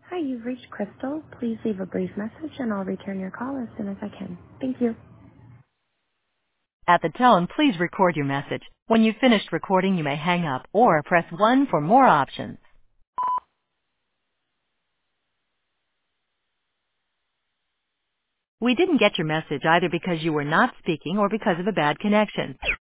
Hi, you've reached Crystal. Please leave a brief message and I'll return your call as soon as I can. Thank you. At the tone, please record your message. When you've finished recording, you may hang up or press 1 for more options. We didn't get your message either because you were not speaking or because of a bad connection.